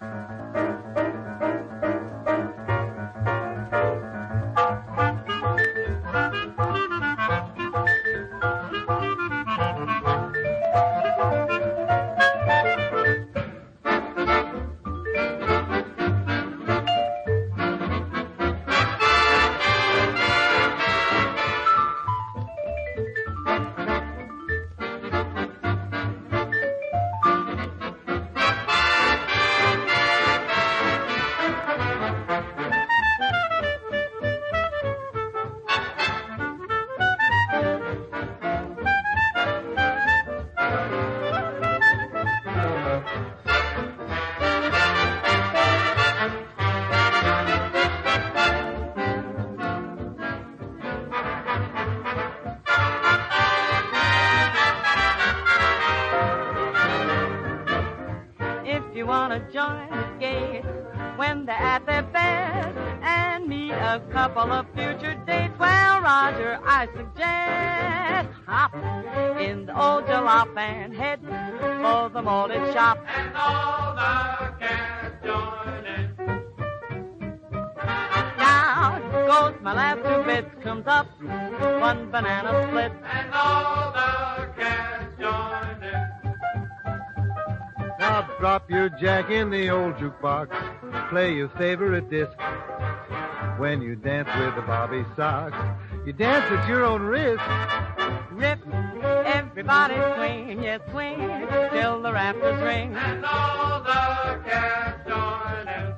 If you want to join the gay when they're at their best and meet a couple of future dates, well, Roger, I suggest hop in the old jalop and head for the molded shop. And all the cats join in. Down goes my last 2 bits, comes up 1 banana split. And all the cats join in. Now drop your jack in the old jukebox, play your favorite disc. When you dance with the Bobby Sox, you dance at your own risk. Rip, everybody swing, yes, swing, till the rafters ring. And all the cats join in.